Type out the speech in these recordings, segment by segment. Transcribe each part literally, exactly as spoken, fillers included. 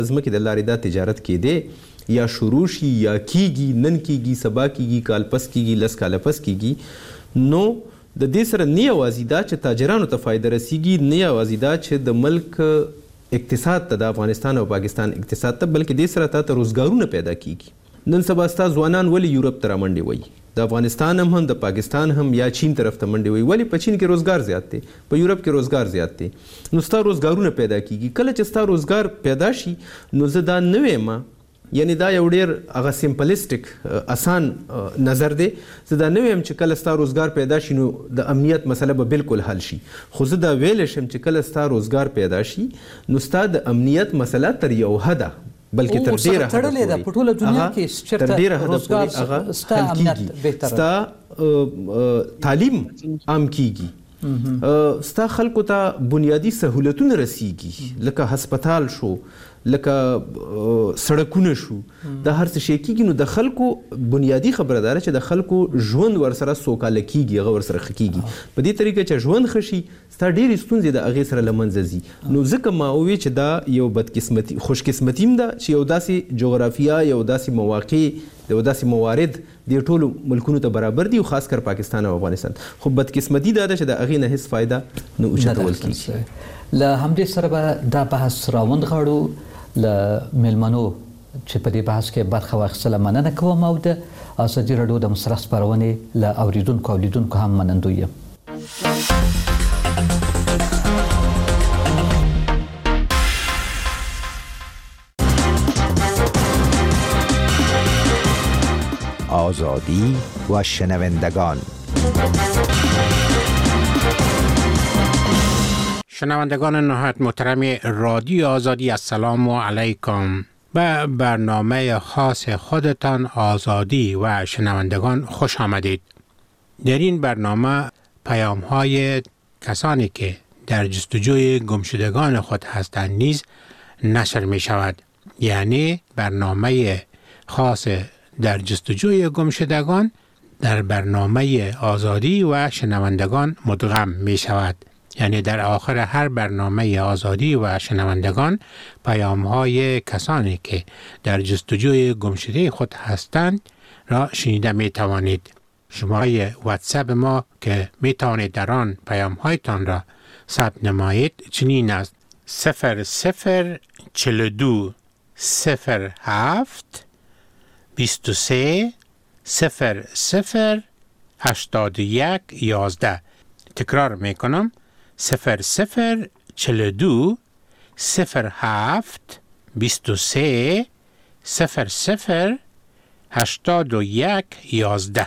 زمکې د لارې دا تجارت کېدی یا شروع شي یا کیږي، نن کیږي، سبا کیږي، کال پس کیږي، لس کاله پس کیږي، نو د دې سره نه یوازې دا چې تاجرانو ته فایده رسیږي، نه یوازې دا چې د ملک اقتصاد ته، د افغانستان او پاکستان اقتصاد ته، بلکې دې سره تا ته روزګارونه پیدا کیږي. نن سبا ستا ځوانان ولې یورپ ته رامنډې وایي، د افغانستان هم هم د پاکستان هم یا چین طرف ته منډې وایي، ولې په چین کې روزګار زیات دی، په یورپ کې روزګار زیات دی، نو ستا روزګارونه پیدا کیږي. کله چې ستا روزګار پیدا شي نو زه دا نه وایم، یعنی دا یو ډیر هغه سمپلیسټک آسان نظر دی، زه دا نه وایم چې کله ستا روزګار پیدا شي نو د امنیت مسله به بالکل حل شي، خو زه دا ویلی شم چې کله ستا روزګار پیدا شي نو ستا د امنیت مسله تر یو حده بلکې تر ډیره تړلې ده په ټوله دنیا کې، چېرته روزګار ستا امنیت بهتره، ستا تعلیم عام کیږي، ستا خلکو ته بنیادی سهولتونه رسیږي، لکه هسپتال شو، لکه سړکونه شو، د هر څه شي کیږي. نو د خلکو بنیادی خبره ده چې د خلکو ژوند ورسره سوکاله کیږي، هغه ورسره ښه کیږي. په دې طریقه چې ژوند ښه شي ستا ډېرې ستونزې د هغې سره له منځه ځي. نو ځکه ما ووی چې دا یو بدقسمتي خوشقسمتي هم ده چې یو داسې جغرافیه، یو داسې مواقع، یو داسې موارد د ټولو ملکونو ته برابر دي، او خاص کر پاکستان او افغانستان. خو بدقسمتي دا ده چې د هغې نه هېڅ فایده نه اوچتول کیږي. له همدې سره به دا بحث راوندغاړو. له میلمنو چې په دې بحث کې برخه واخیستله مننه کوم، او د ازادي راډیو د مسرح خپرونې له اوریدونکو او لیدونکو هم منندوی یم. آزادی و شنوندگان. شنوندگان نهایت محترم رادیو آزادی، السلام علیکم. به برنامه خاص خودتان آزادی و شنوندگان خوش آمدید. در این برنامه پیام های کسانی که در جستجوی گمشدگان خود هستند نیز نشر می شود. یعنی برنامه خاص در جستجوی گمشدگان در برنامه آزادی و شنوندگان مدغم می شود. یعنی در آخر هر برنامه آزادی و شنوندگان پیام های کسانی که در جستجوی گمشده خود هستند را شنیده می توانید. شماره واتساپ ما که می توانید در آن پیام هایتان را ثبت نمایید چنین است: صفر صفر چهل و دو صفر هفت بیست و سه صفر صفر هشتاد و یک یازده. تکرار می کنم: صفر صفر چهل و دو صفر هفت بیست و سه صفر صفر هشتاد و یک یازده.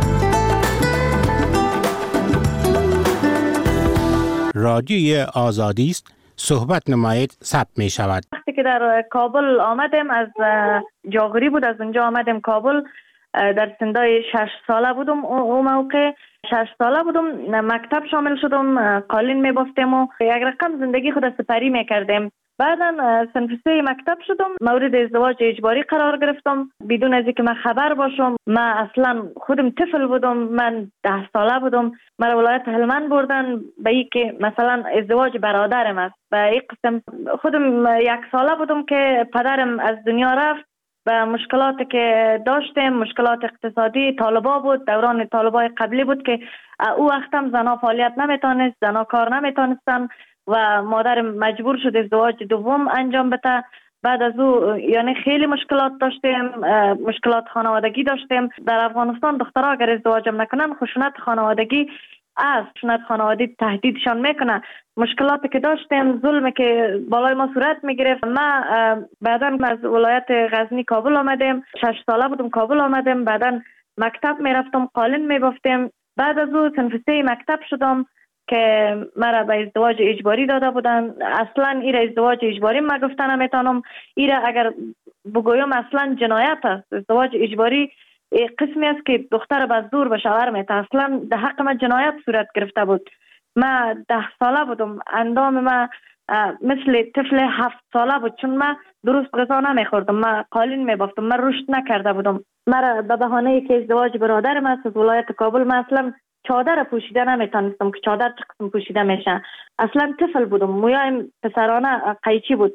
رادیوی آزادی است، صحبت نمایید، ثبت می شود. وقتی که در کابل آمدم، از جاغری بود، از اونجا آمدم کابل، در سندای شش ساله بودم. اون موقع شش ساله بودم، مکتب شامل شدم، قالین می‌بافتم و یک رقم زندگی خود سپری میکردم. بعدا صنف سه مکتب شدم، مورد ازدواج اجباری قرار گرفتم بدون از اینکه من خبر باشم. من اصلا خودم طفل بودم، من ده ساله بودم. مرا ولایت هلمند بردن به این که مثلا ازدواج برادرم است. به این قسم خودم یک ساله بودم که پدرم از دنیا رفت. به مشکلاتی که داشتیم، مشکلات اقتصادی، طالبا بود، دوران طالبای قبلی بود که او وقتم زنا فعالیت نمیتونست، زنا کار نمیتونستن و مادرم مجبور شد ازدواج دوم انجام بده. بعد از او یعنی خیلی مشکلات داشتیم، مشکلات خانوادگی داشتیم. در افغانستان دخترها اگر ازدواجم نکنن خشونت خانوادگی از خشونت خانوادگی تهدیدشان میکنه. مشکلاتی که داشتیم، ظلمی که بالای ما صورت میگرفت. ما بعدا از ولایت غزنی کابل آمدیم، شش ساله بودم کابل آمدیم. بعدا مکتب میرفتم، قالین میبافتم. بعد از او صنف سه مکتب شدم که مرا به ازدواج اجباری داده بودن. اصلا این ازدواج اجباری ما گفتن نمیتونم. این اگر بگویم اصلا جنایت است. ازدواج اجباری قسمی است که دختر به زور به شوهر میته. اصلا در حق ما جنایت صورت گرفته بود. ما ده ساله بودم، اندام ما مثل طفل هفت ساله بود، چون ما درست غذا نمیخوردم، ما قالین میبافتم، من رشد نکرده بودم. مرا به بهانه ای که ازدواج برادرم است از ولایت کابل، من اصلا چادر پوشیده نمیتونستم که چادر چه قسم پوشیده میشه. اصلا طفل بودم، مویایم پسرانه قیچی بود.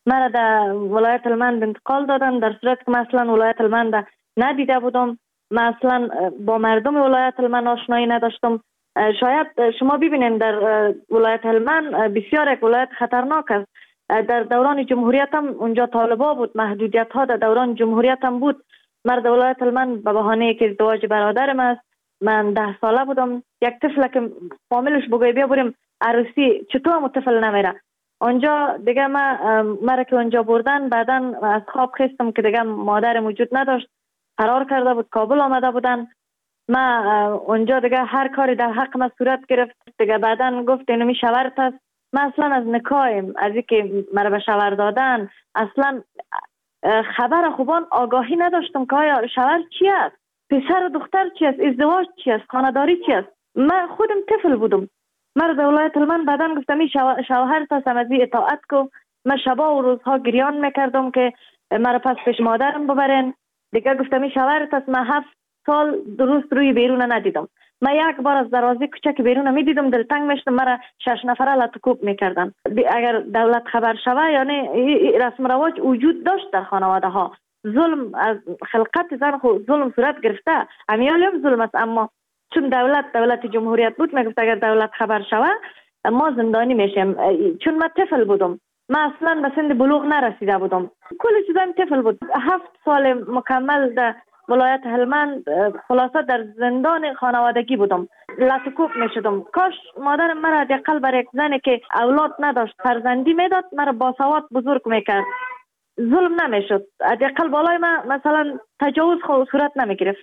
مرا در ولایت هلمند انتقال دادن، در صورت که مثلا ولایت هلمند ندیده بودم، مثلا با مردم ولایت هلمند آشنایی نداشتم. شاید شما ببینید در ولایت هلمند بسیار یک ولایت خطرناک است. در دوران جمهوریت هم اونجا طالبا بود، محدودیت ها در دوران جمهوریت هم بود. مرد ولایت هلمند به بهانه که ازدواج برادرم است، من ده ساله بودم، یک طفل که فامیلش بگوی بیا بریم عروسی، چطور هم طفل نمیره اونجا دیگه. ما مرا که اونجا بردن، بعدن از خواب خستم که دیگه مادر موجود نداشت، فرار کرده بود، کابل آمده بودن. ما اونجا دیگه هر کاری در حق ما صورت گرفت دیگه. بعدن گفت اینو می شورت است. ما اصلا از نکایم، از اینکه مرا به شور دادن اصلا خبر خوبان آگاهی نداشتم که آیا شور چی است، پسر و دختر چی است، ازدواج چی است، خانه‌داری چی است. من خودم طفل بودم. مرا در ولایت هلمند بعدن گفتم این شوهر تا سمزی اطاعت کو. من شبا و روزها گریان میکردم که مرا پس پیش مادرم ببرن. دیگه گفتم این شوهر تا من هفت سال درست روی بیرون ندیدم. من یک بار از دروازه کوچک بیرون میدیدم، دلتنگ میشدم، مرا شش نفره لطکوب میکردن. اگر دولت خبر شوه، یعنی رسم رواج وجود داشت در خانواده ها. ظلم از خلقت زن خود ظلم صورت گرفته، امیال هم ظلم است. اما چون دولت دولت جمهوریت بود، میگفت اگر دولت خبر شوه ما زندانی میشیم. چون من طفل بودم، من اصلا به سن بلوغ نرسیده بودم، کل چیزام طفل بود. هفت سال مکمل در ولایت هلمند خلاصه در زندان خانوادگی بودم، لطکوب میشدم. کاش مادرم مرا حداقل برای یک زنی که اولاد نداشت فرزندی میداد، مرا باسواد بزرگ میکرد، ظلم نمیشد. حداقل بالای من مثلا تجاوز خود صورت نمیگرفت.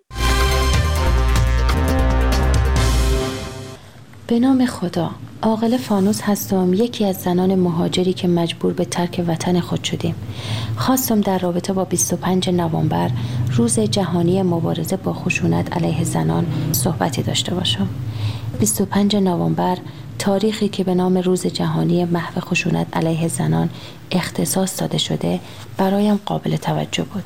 به نام خدا. عاقل فانوس هستم، یکی از زنان مهاجری که مجبور به ترک وطن خود شدیم. خواستم در رابطه با بیست و پنج نوامبر، روز جهانی مبارزه با خشونت علیه زنان، صحبتی داشته باشم. بیست و پنج نوامبر تاریخی که به نام روز جهانی محو خشونت علیه زنان اختصاص داده شده برایم قابل توجه بود.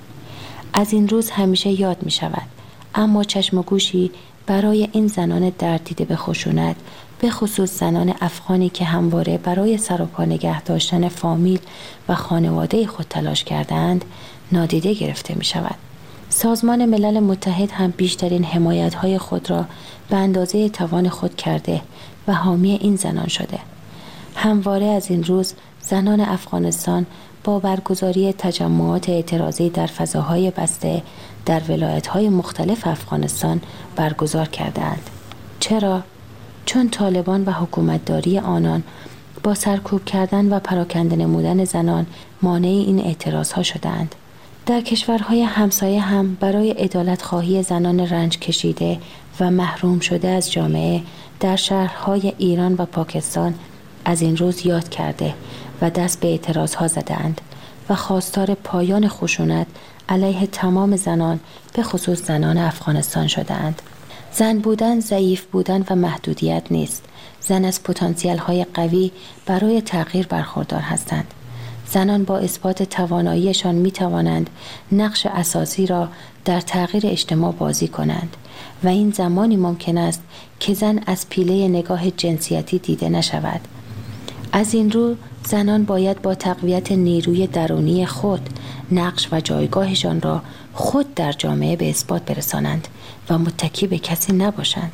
از این روز همیشه یاد می شود، اما چشم و گوشی برای این زنان درد دیده به خشونت، به خصوص زنان افغانی که همواره برای سر و پا نگه داشتن فامیل و خانواده خود تلاش کردند، نادیده گرفته می شود. سازمان ملل متحد هم بیشترین حمایت‌های خود را به اندازه توان خود کرده و حامی این زنان شده. همواره از این روز زنان افغانستان با برگزاری تجمعات اعتراضی در فضاهای بسته در ولایت‌های مختلف افغانستان برگزار کردند. چرا؟ چون طالبان و حکومتداری آنان با سرکوب کردن و پراکنده نمودن زنان مانع این اعتراضها شدند. در کشورهای همسایه هم برای عدالت خواهی زنان رنج کشیده و محروم شده از جامعه در شهرهای ایران و پاکستان از این روز یاد کرده و دست به اعتراضها زدند و خواستار پایان خشونت علیه تمام زنان به خصوص زنان افغانستان شدند. زن بودن ضعیف بودن و محدودیت نیست. زن از پتانسیل های قوی برای تغییر برخوردار هستند. زنان با اثبات تواناییشان می توانند نقش اساسی را در تغییر اجتماع بازی کنند و این زمانی ممکن است که زن از پیله نگاه جنسیتی دیده نشود. از این رو زنان باید با تقویت نیروی درونی خود نقش و جایگاهشان را خود در جامعه به اثبات برسانند و متکی به کسی نباشند.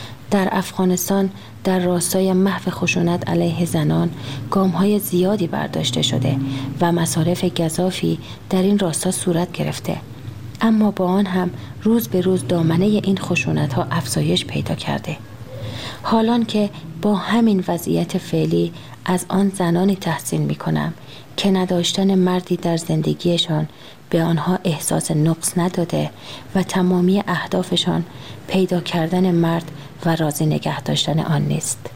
در افغانستان در راستای محو خشونت علیه زنان گام‌های زیادی برداشته شده و مصارف گزافی در این راستا صورت گرفته، اما با آن هم روز به روز دامنه این خشونت‌ها افزایش پیدا کرده. حالان که با همین وضعیت فعلی از آن زنانی تحسین می‌کنم که نداشتن مردی در زندگیشان به آنها احساس نقص نداده و تمامی اهدافشان پیدا کردن مرد و راضی نگه داشتن آن نیست.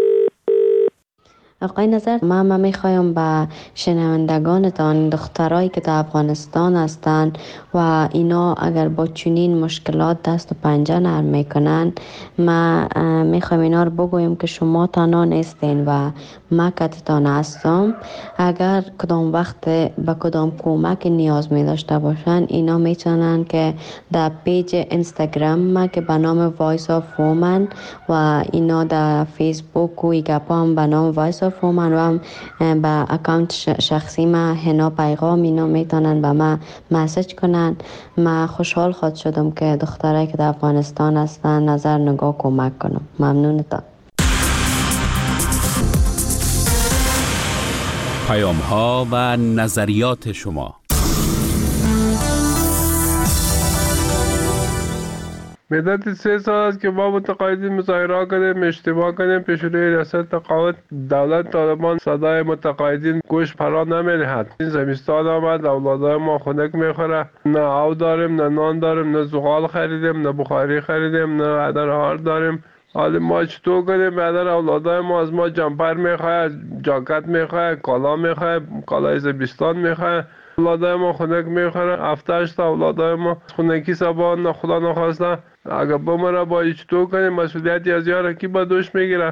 آقای نظر، من من میخوایم به شنوندگانتان، دخترایی که در افغانستان هستند و اینا اگر با چنین مشکلات دست و پنجه نرم میکنن، ما میخوایم اینا رو بگویم که شما تنها نیستین و ما کتتان هستم. اگر کدام وقت به کدام کمک نیاز می داشته باشن، اینا میتونن که در پیج اینستاگرام ما که به نام وایس آف وومن و اینا در فیسبوک و ایگاپا هم به نام وایس صرف من و هم به اکانت شخصی ما هنا پیغام اینا میتونن به ما مسیج کنن. ما خوشحال خود شدم که دخترایی که در افغانستان هستن نظر نگاه کمک کنم. ممنونتان. پیام ها و نظریات شما. مدت سه سال است که ما متقاعدین مظاهره کردیم، اشتباه کردیم، پیش روی ریاست تقاعد دولت طالبان صدای متقاعدین گوش فرا نمی‌دهد. این زمستان آمد، اولادای ما خنک میخوره، نه آب داریم، نه نان داریم، نه زغال خریدیم، نه بخاری خریدیم، نه عدر هار داریم. حالا ما چطور کنیم؟ بعدر اولادای ما از ما جمپر میخواه، جاکت میخواه، کالا میخواه، کالای زمستان میخواه. اولادای ما خنک میخوره، هفتهش تا اولادای ما خنکی سبا نه خدا نخواسته اگر بمره با چطور کنیم؟ مسئولیتی از یار کی با دوش میگیره؟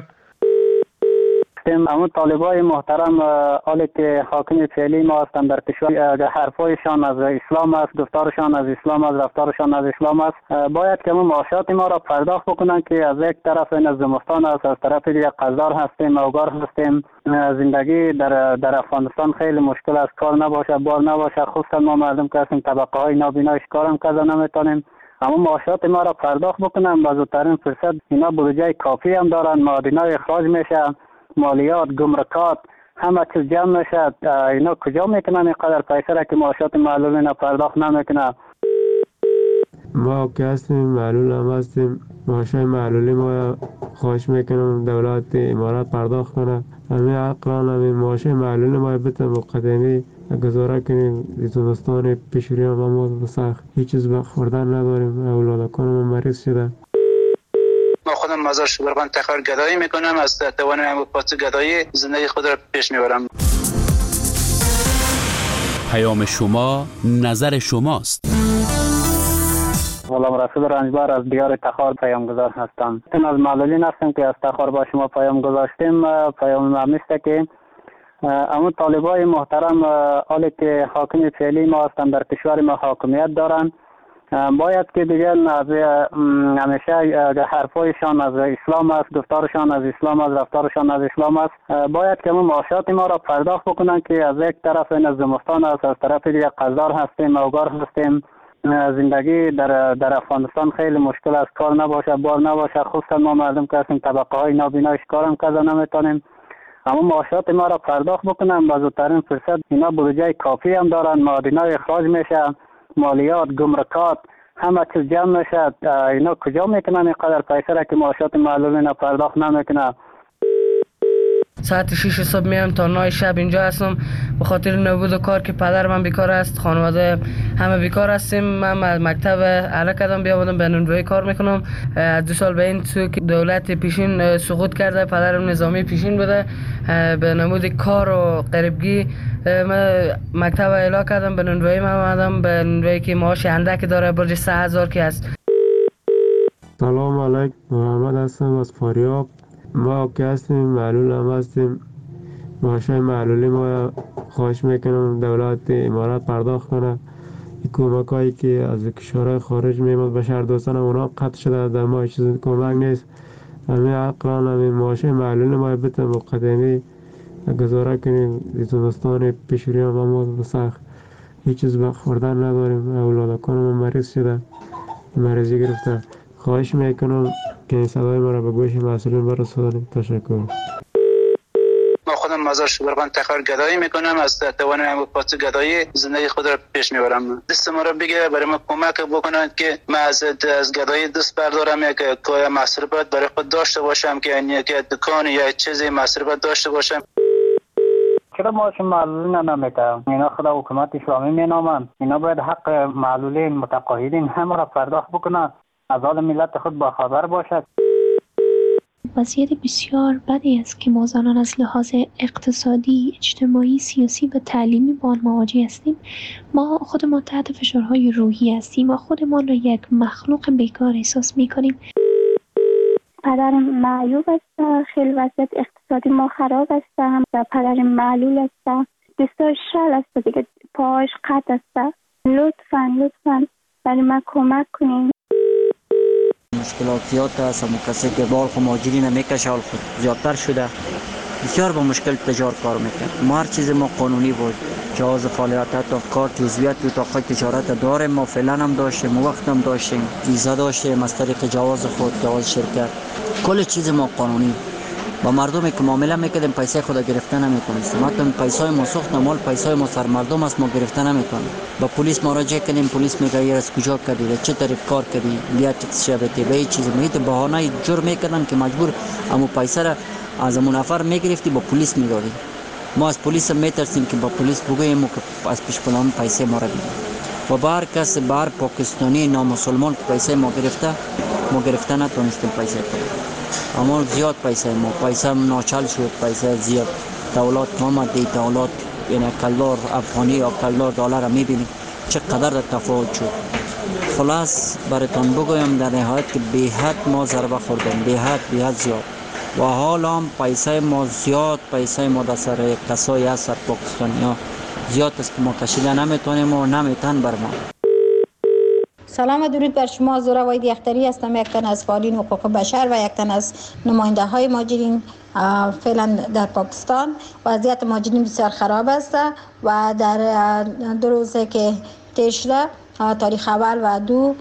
همون طالبای محترم حالی که حاکم فعلی ما هستند در کشور، حرفایشان از اسلام است، گفتارشان از اسلام است، رفتارشان از اسلام است، باید که همون معاشات ما را پرداخت بکنن که از یک طرف این از زمستان است، از طرف دیگه قرضدار هستیم، اوگار هستیم. زندگی در در افغانستان خیلی مشکل است، کار نباشه، بار نباشه، خصوصا ما مردم که هستیم طبقه های نابینایش کارم کذا نمیتونیم. اما معاشات ما را پرداخت بکنن با زودترین فرصت. اینا بودجه کافی هم دارن، معادنای اخراج میشه، مالیات، گمرکات، همه چیز جمع میشه. اینا کجا میکنن اینقدر پیسه را که معاشات معلول اینا پرداخت نمیکنن؟ ما که هستیم معلول هم هستیم، معاشای معلولی ما خواهش میکنم دولت امارات پرداخت کنه. همین عقلان همین معاشای معلولی ما بتن مقدمی گزاره کنیم. زمستان پیشوری هم ما سخت هیچ چیز بخوردن نداریم، اولادکان ما مریض شده. ما خودم مزار شبرغان تخار گدایی میکنم، از توان هم پاس گدایی زندگی خود را پیش میبرم. پیام شما نظر شماست. غلام رسول رنجبر از دیار تخار پیام گذار هستم. من از معلولین هستم که از تخار با شما پیام گذاشتیم. پیام همیسته که اما طالبای محترم حالی که حاکم فعلی ما هستند در کشور ما حاکمیت دارن، باید که دیگه از همیشه حرفایشان از اسلام است، گفتارشان از اسلام است، رفتارشان از اسلام است، باید که همون معاشات ما را پرداخت بکنن که از یک طرف این از زمستان است، از طرف دیگه قرضدار هستیم، اوگار هستیم. زندگی در در افغانستان خیلی مشکل است، کار نباشه، بار نباشه، خصوصا ما مردم که هستیم طبقه های نابینایش کارم کذا نمیتونیم. اما معاشات ما را پرداخت بکنن با زودترین فرصت. اینا بودجه کافی هم دارن، معادنای اخراج میشه، مالیات، گمرکات، همه چیز جمع میشه. اینا کجا میکنن اینقدر پیسه را که معاشات معلول اینا پرداخت نمیکنه؟ ساعت شش صبح میام تا نه شب اینجا هستم به خاطر نبود کار که پدر من بیکار است، خانواده همه بیکار هستیم. من مکتب اعلی کردم بیامدم به نونوایی کار میکنم. دو سال به این سو که دولت پیشین سقوط کرده، پدرم نظامی پیشین بوده، به نمود کار و غریبگی من مکتب اعلی کردم، به نونوایی من آمدم، به نونوایی که معاش اندک داره، برج سه هزار که است. سلام علیکم، محمد هستم از فاریاب. ما که هستیم معلول هم هستیم، معاشای معلولی ما خواهش میکنم دولت امارات پرداخت کنه. کمک هایی که از کشورهای خارج میمد به شهر دوستان اونا قطع شده، در ما چیز کمک نیست. همین عقلان همین معاشای معلولی ما بتن مقدمی گزاره کنیم. زمستان پیشوری هم ما سخت هیچ چیز بخوردن نداریم، اولادکان ما مریض شده، مریضی گرفته. خواهش میکنم که این صدای ما را به گوش مسئولین برسانید. تشکر. ما خودم مزار شبرغان تخار گدایی میکنم، از توان هم پاس گدایی زندگی خود را پیش میبرم. دست ما را بگیره، برای ما کمک بکنند که من از از گدایی دست بردارم، یک کار مصرفات برای خود داشته باشم، که یعنی یک دکان یا چیزی مصرفات داشته باشم. چرا معاش معلولین نمیده؟ اینا خدا حکومت اسلامی مینامند. اینا باید حق معلولین متقاعدین همه را پرداخت بکنند، از حال ملت خود با خبر باشد. وضعیت بسیار بدی است که ما زنان از لحاظ اقتصادی، اجتماعی، سیاسی و تعلیمی با آن مواجه هستیم. ما خودمان تحت فشارهای روحی هستیم و خودمان را یک مخلوق بیکار احساس می‌کنیم. پدرم معیوب است، خیلی وضعیت اقتصادی ما خراب است و پدرم معلول است، دستاش شل است دیگه، پاهاش قطع است. لطفاً لطفاً برای من کمک کنین. مشکلات زیاد است، کسی که بال خو ماجری نمیکشه، حال خود زیادتر شده. بسیار با مشکل تجار کار میکنیم. ما هر چیز ما قانونی بود، جواز فعالیت تا کارت عضویت تو اتاق تجارت داریم، ما فعلا هم داشتیم، وقت هم داشتیم، ویزا داشتیم از طریق جواز خود، جواز شرکت، کل چیز ما قانونی. با مردمی که معامله میکردیم پیسه خود گرفتن نمیتونستیم، حتی پیسای ما سوختن مال پیسای ما سر مردم است، ما گرفتن نمیتونیم. با پلیس مراجعه کردیم، پلیس میگه این از کجا کردی، چه طریق کار کردی، بیا تکس شبتی به این چیز میگه، بهانه جور میکردن که مجبور امو پیسه را از امو نفر میگرفتی با پلیس میدادی. ما از پلیس میترسیم که با پلیس بگوییم که از پیش پلان پیسه ما را بدیم. و با هر کس بر پاکستانی نامسلمان که پیسه ما گرفته، ما گرفته نتونستیم پیسه کنیم. اما زیاد پیسه ما پیسه ناچل شد، پیسه زیاد. دولت آمد، دولت یعنی کلدار افغانی یا کلدار دلار را میبینیم چقدر تفاوت شد. خلاص براتون بگویم در نهایت که به حد ما ضربه خوردیم، به حد به حد زیاد. و حالا هم پیسه ما زیاد، پیسه ما در سر کسایی هست پاکستانی ها زیاد است که ما کشیده نمیتونیم و نمیتن بر ما. سلام و درود بر شما. زهره وحیدی اختری هستم، یک تن از فعالین حقوق بشر و یک تن از نماینده های مهاجرین فعلا در پاکستان. وضعیت مهاجرین بسیار خراب است و در دو روزه که طی شده، تاریخ اول و دو،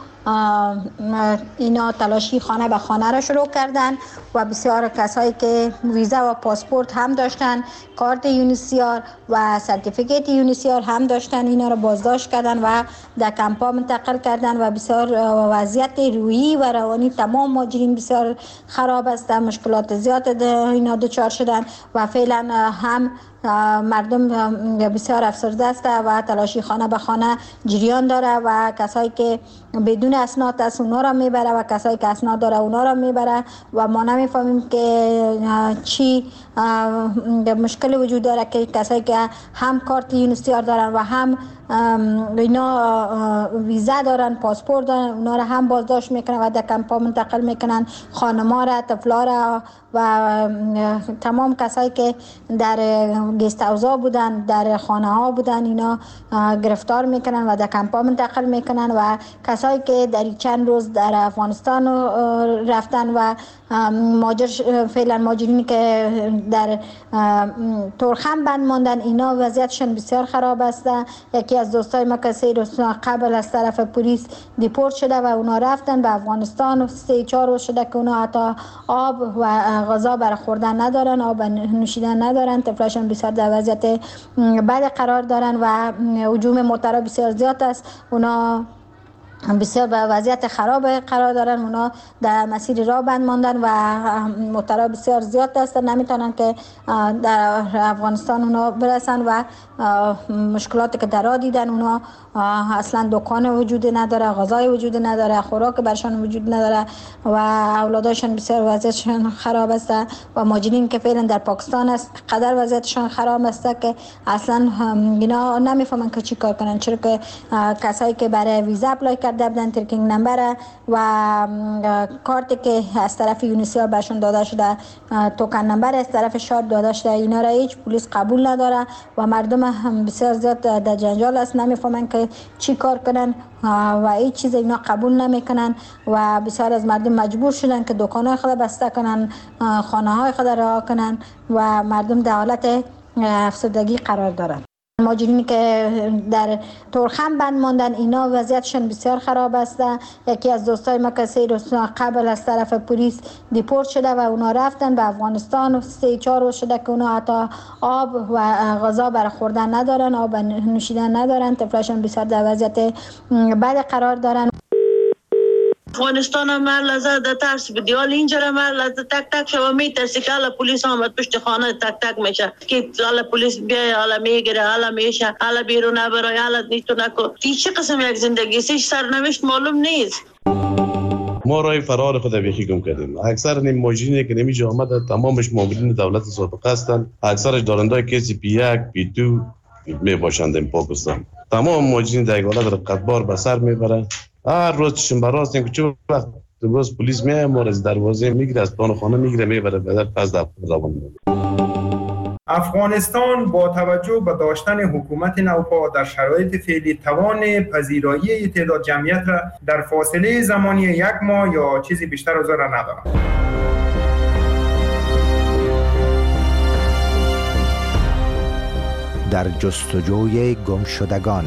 اینا تلاشی خانه به خانه را شروع کردن و بسیار کسایی که ویزا و پاسپورت هم داشتن، کارت یونیسیار و سرتیفیکیت یونیسیار هم داشتن، اینا را بازداشت کردن و در کمپا منتقل کردن و بسیار وضعیت روحی و روانی تمام مهاجرین بسیار خراب است، مشکلات زیاد اینا دچار شدن و فعلا هم مردم بسیار افسرده است و تلاشی خانه به خانه جریان داره و کسایی که بدون اسناد است اونا را میبره و کسایی که اسناد داره اونا را میبره و ما نمیفهمیم که چی مشکل وجود داره که کسایی که هم کارت یونیسیار دارن و هم اینا ویزا دارن، پاسپورت دارن، اونا را هم بازداشت میکنن و در کمپا منتقل میکنن، خانما را، طفلا را و تمام کسایی که در گست هاوس‌ها بودن، در خانه ها بودن، اینا گرفتار میکنن و در کمپا منتقل میکنن و کسایی که در چند روز در افغانستان رفتن و ماجر فعلا ماجرینی که در تورخم بند ماندن، اینا وضعیتشون بسیار خراب است. یکی از دوستای ما که سه روز قبل از طرف پلیس دیپورت شده و اونا رفتن به افغانستان و سه چهار روز شده که اونا حتی آب و غذا برای خوردن ندارن، آب نوشیدن ندارن، طفلاشون بسیار در وضعیت بد قرار دارن و هجوم موترها بسیار زیاد است. اونا بسیار به وضعیت خراب قرار دارن، اونا در مسیر راه بند ماندن و موترها بسیار زیاد هستن، نمیتونن که در افغانستان اونا برسن و مشکلاتی که در راه دیدن، اونا اصلا دکان وجود نداره، غذای وجود نداره، خوراک برشان وجود نداره و اولاداشون بسیار وضعیتشون خراب است و مهاجرین که فعلا در پاکستان است قدر وضعیتشون خراب است که اصلا اینا نمیفهمن که چی کار کنن، چرا که کسایی که برای ویزا اپلای کرده بودن، ترکینگ نمبر و کارتی که از طرف یونیسیار برشون داده شده، توکن نمبر از طرف شاد داده شده، اینا را هیچ پلیس قبول نداره و مردم هم بسیار زیاد در جنجال است، نمیفهمن که چی کار کنن و هیچ چیز اینا قبول نمیکنن و بسیار از مردم مجبور شدن که دکانهای خود بسته کنن، خانه های خود رها کنن و مردم در حالت افسردگی قرار دارن. مهاجرینی که در تورخم بند ماندن، اینا وضعیتشون بسیار خراب است. یکی از دوستای ما که سه روز قبل از طرف پلیس دیپورت شده و اونا رفتن به افغانستان و سه چهار روز شده که اونا حتی آب و غذا برای خوردن ندارن، آب نوشیدن ندارن، طفلاشون بسیار در وضعیت بد قرار دارن. افغانستان هم لحظه در ترس بدی، حالا اینجا هم لحظه تک تک شما میترسی که حالا پلیس آمد پشت خانه تک تک میشه که حالا پلیس بیای، حالا میگیره، حالا میشه، حالا بیرون نبرای، حالا نیتو نکن. این چه قسم یک زندگی است؟ هیچ سرنوشت معلوم نیست. ما رای فرار خود بیخی گم کردیم. اکثر نیم ماجرینی که نمیجا آمده تمامش مامورین دولت سابقه هستند، اکثرش دارندای کسی پی یک پی دو می باشند این پاکستان. تمام ماجرین در حالت رقتبار به سر میبرند. هر روز چشم براست این که چه وقت باز پلیس میاد ما از دروازه میگیره، از پان خانه میگیره میبره بعد پس در روان میبره. افغانستان با توجه به داشتن حکومت نوپا در شرایط فعلی توان پذیرایی تعداد جمعیت را در فاصله زمانی یک ماه یا چیزی بیشتر از آن ندارد. در جستجوی گمشدگان.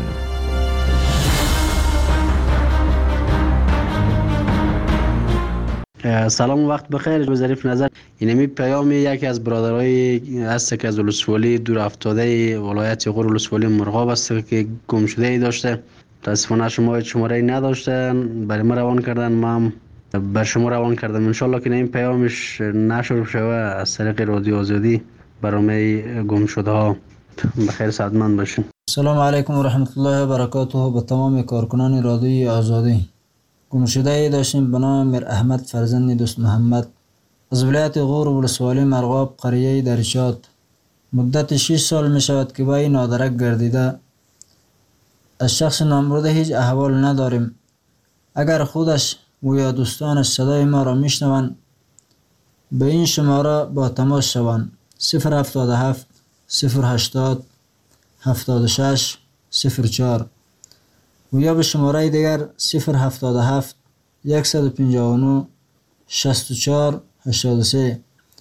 سلام و وقت بخیر. ظریف نظر اینمی پیام یکی از برادرای هست که از ولسوالی دور افتاده ولایت غور ولسوالی مرغاب است که گم شده ای داشته. متاسفانه شما شماره نداشتن، برای ما روان کردن، ما هم بر شما روان کردم. ان شاء الله که این پیامش نشر شوه از طریق رادیو آزادی برای گم شده ها. بخیر سعادتمند باشین. سلام علیکم و رحمت الله و برکاته. به تمام کارکنان رادیوی آزادی. گمشده ای داشتیم به نام میر احمد فرزند دوست محمد از ولایت غور ولسوالی مرغاب قریه درشاد. مدت شش سال می شود که با این نادرک گردیده. از شخص نامبرده هیچ احوال نداریم. اگر خودش و یا دوستانش صدای ما را می شنوند به این شماره با تماس شوند: صفر هفتاد و هفت صفر هشتاد هفتاد و شش صفر چهار و یا به شماره دیگر صفر هفتاد و هفت صد و پنجاه و نه شصت و چهار هشتاد و سه.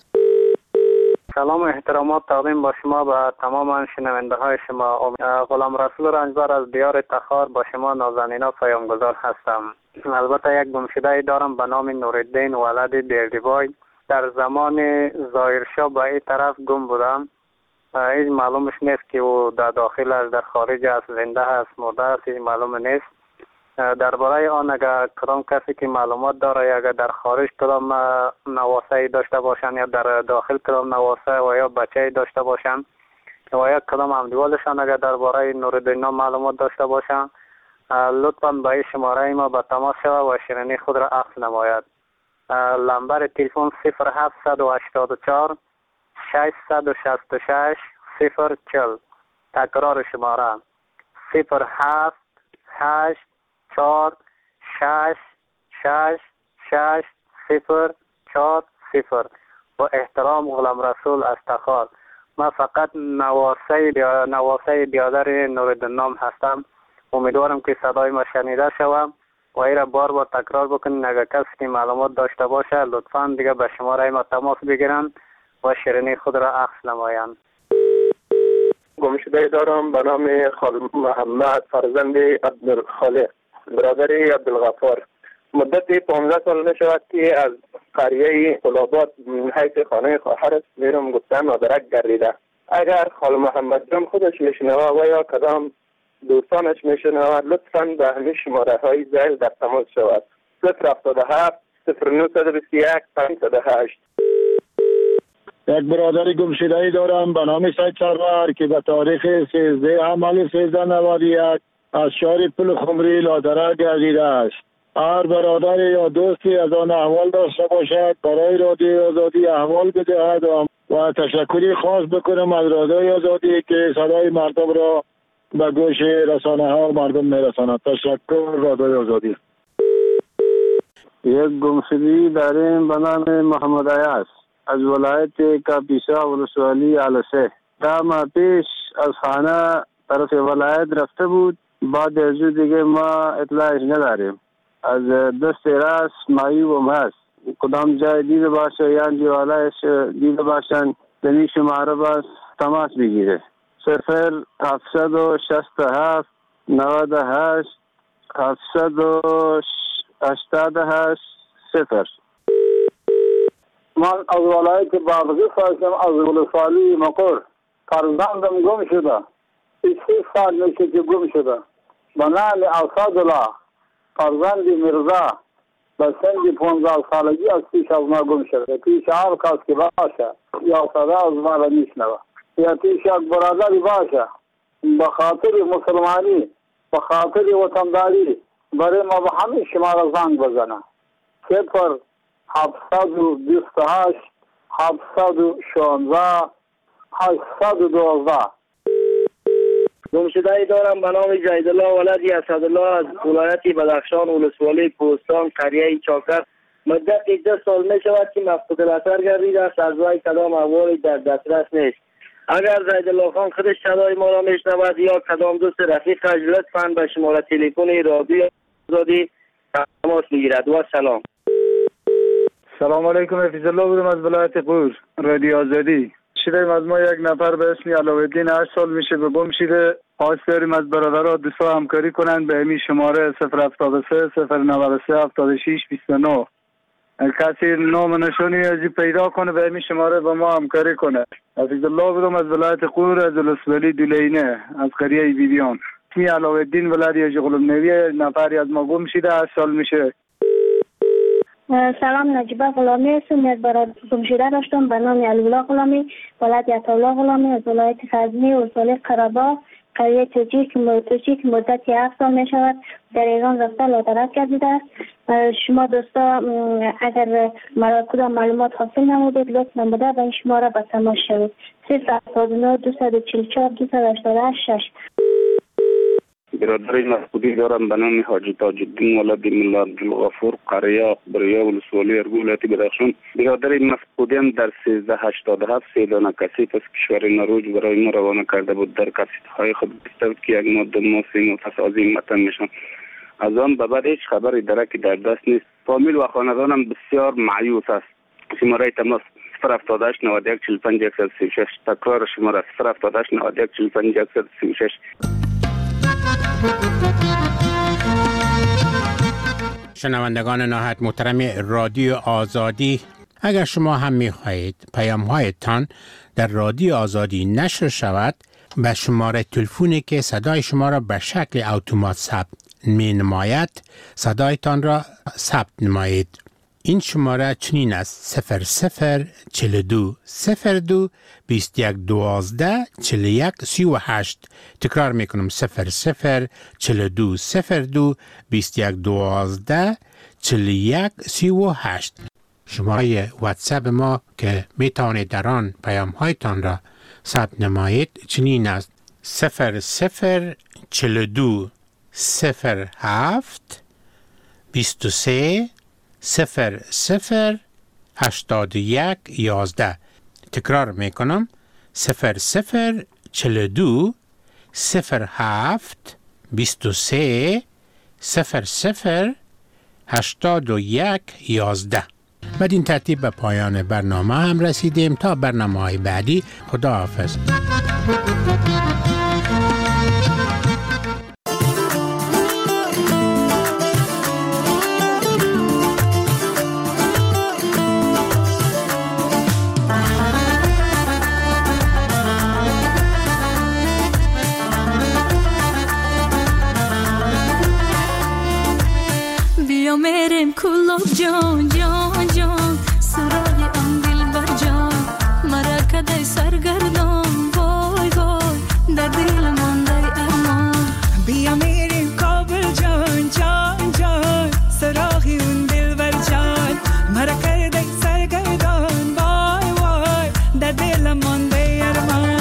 سلام و احترامات تقدیم با شما به تمام شنونده های شما. غلام رسول رنجبر از دیار تخار با شما نازنینا پیامگذار هستم. البته یک گمشده دارم به نام نورالدین ولد دیردیبای. در زمان ظاهرشاه به این طرف گم بودم. هیچ معلومش نیست که او در داخل است، در خارج است، زنده است، مرده است، هیچ معلوم نیست. درباره آن اگر کدام کسی که معلومات داره، اگر در خارج کدام نواسه داشته باشن یا در داخل کدام نواسه و یا بچه داشته باشن و یا کدام همدیوالشان اگر درباره نورالدین معلومات داشته باشن، لطفاً به این شماره ما به تماس شود و شیرینی خود را عکس نماید. لمبر تلفن صفر هفت هشت چهار ششصد و شصت و شش صفر چهل. تکرار شماره صفر هفت هشت چهار شش شش شش صفر چهار صفر. با احترام غلام رسول از تخار. من فقط نواسه نواسه بیادر نورالدین نام هستم. امیدوارم که صدای ما شنیده شوم و این را بار بار تکرار بکنین. اگر کسی که معلومات داشته باشه لطفاً دیگه به شماره ما تماس بگیرن و شیرینی خود را عکس نمایند. گمشده دارم به نام خال محمد فرزند عبدالخالق برادر عبدالغفار. مدت پانزده سال می شود که از قریه قلابات حیث خانه خواهرش میرم گفتن نادرک گردیده. اگر خال محمد جان خودش میشنوه و یا کدام دوستانش میشنوه لطفاً به همین شماره های زیل در تماس شود: صفر هفتاد و هفت صفر نهصد و بیست و یک پانصد و هشت. یک برادر گمشده‌ای دارم به نام سید سرور که به تاریخ سیزده عمل سیزده نود و یک از شهر پل خمری لادرک گردیده است. هر برادر یا دوستی از آن احوال داشته باشد برای رادیو آزادی احوال بدهد و تشکری خاص بکنم از رادیو آزادی که صدای مردم را به گوش رسانه ها و مردم میرساند. تشکر رادیو آزادی. یک گمشده‌ای داریم به نام محمد عیاض از ولایت کاپیسا ولسوالی علسه. ده ماه پیش از خانه طرف ولایت رفته بود. بعد از دیگه ما اطلاعش نداریم. از دست راست معیوب هم هست. کدام جای دیده باشه یا دیوالایش دیده باشن دنی شماره باز تماس بگیره. صفر هفتصد و شصت و هفت نود و هشت هفتصد و هشتاد و هشت صفر. من از ولایت بادغیس هستم، از ولسوالی مقر. فرزندم گم شده. سی سال میشه که گم شده. به نام اسدالله فرزند میرزا به سن پانزده سالگی از پیش از ما گم شده. پیش هر کس که باشه یا صدا از ما را میشنوه یا پیش یک برادری باشه به خاطر مسلمانی به خاطر وطنداری برای ما به همه شما را زنگ بزنه. صفر هفتصد و بیست و هشت هفتصد و شانزده هشتصد و دوازده. گمشده‌ای دارم به نام زیدالله ولد اسدالله از ولایت بدخشان ولسوالی کوهستان قریه چاکر. مدت ده سال می شود که مفقود الاثر گردیده است. از وی کدام احوالی در دسترس نیست. اگر زیدالله خان خودش صدای ما را میشنود یا کدام دوست رفیقش لطفاً به شماره تلفن رادیو آزادی تماس بگیرد. و سلام. سلام علیکم. حفیظ الله بودم از ولایت غور رادیو آزادی. شده از ما یک نفر به اسم علاءالدین هشت سال میشه به گم شده. خواست داریم از برادرها دوستا همکاری کنند به امی شماره صفر هفتاد و سه صفر نود و سه هفتاد و شش بیست و نه. کسی نام نشانی ازی پیدا کنه به امی شماره با ما همکاری کنه. حفیظ الله بودم از ولایت قور از الاسولی دولینه از قریه بیبیان. اسمی علاءالدین ولایت جغلم نویه. نفری از ما گم شده هشت سال میشه. سلام، نجیبه غلامی هستم. یک برای گمشده داشتم به نام علی‌الله غلامی، ولایت عطاالله غلامی از ولایت غزنی و ولایت قره‌باغ، قریه توجیه که مدت هفت سال می شود در ایران رفته لادرک گردیده است. شما دوستا اگر مرا کدام معلومات حاصل نمودید لطف نموده و این شماره به تماس شوید. صفر هفتاد و نه دویست و چهل و چهار دویست و هشتاد و شش. برادر مسعودی دارم به نام حاجی تاج الدین ولد ملا عبدالغفور، قریه اخبریا ولسوالی ارگو ولایت بدخشان. برادر مسعودی هم در سیزده هشتاد و هفت سه دانه کسیف از کشور نروژ برای ما روانه کرده بود. در کسیف های خود گفته که یک ماده ماسی نفس از این متن میشن. از آن به بعد هیچ خبری درکی در دست نیست. فامیل و خاندانم بسیار مایوس است. شماره تماس صفر هفتاد و هشت نود و یک چهل و پنج صفر سی و شش. تکرار شماره صفر هفتاد و هشت نود و یک چهل و پنج صفر سی و شش. شنوندگان نهایت محترم رادیو آزادی، اگر شما هم می‌خواهید پیام‌هایتان در رادیو آزادی نشر شود، به شماره تلفنی که صدای شما را به شکل اتومات ثبت می‌نماید صدایتان را ثبت نمایید. این شماره چنین است: صفر صفر چهل و دو صفر دو بیست و یک دوازده چهل و یک سی و هشت. تکرار میکنم: صفر صفر چهل و دو صفر دو بیست و یک دوازده چهل و یک سی و هشت. شماره واتساپ ما که میتوانید در آن پیام هایتان را ثبت نمایید چنین است: صفر صفر چهل و دو صفر هفت بیست و سه صفر صفر هشتاد و یک یازده. تکرار میکنم: صفر صفر چهل و دو صفر هفت بیست و سه صفر صفر هشتاد و یک یازده. بدین ترتیب به پایان برنامه هم رسیدیم. تا برنامه های بعدی، خدا حافظ. میریم کلوب جان جان جان سراغ آن دلبر جان مرا کدای سرگردان وای وای در دل مانده ارمان. بیا میریم کابل جان جان جان سراغ اون دلبر جان مرا کدای سرگردان وای وای در دل مانده ارمان.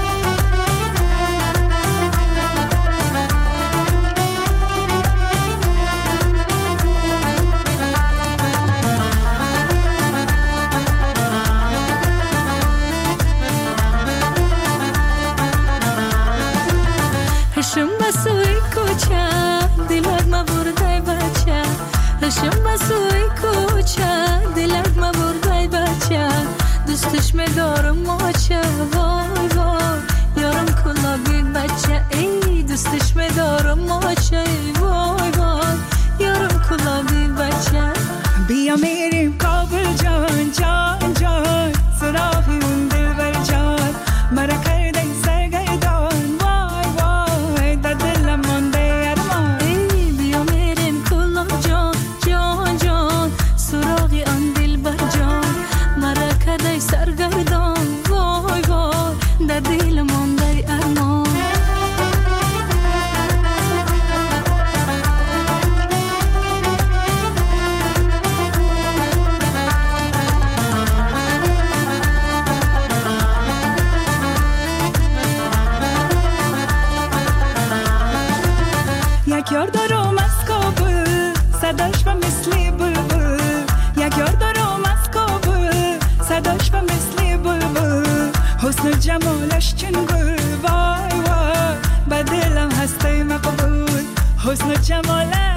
هشم بسوی کوچه دلت ما بردای بچه هشم بسوی کوچه دلت ما بردای بچه دوستش میدارم ماچه وای وای یارم کلاگی بچه ای دوستش میدارم ماچه وای وای یارم کلاگی بچه. بیا میریم کابل جان جان جان سراغ اون دلبر جان مرا کرده سرگردان وای وای در دلم مانده ارمان. بیا میریم کلوب جان جان جان سراغ آن دلبر جان مرا کرده سرگردان وای وای در دل مانده ارمان. یک یار دارم از کابل صداش و مثل بلبل یک یار دارم از کابل صداش و مثل بلبل حسن و جمالش چون گل وای وای به دلم هسته مقبول حسن و جمالش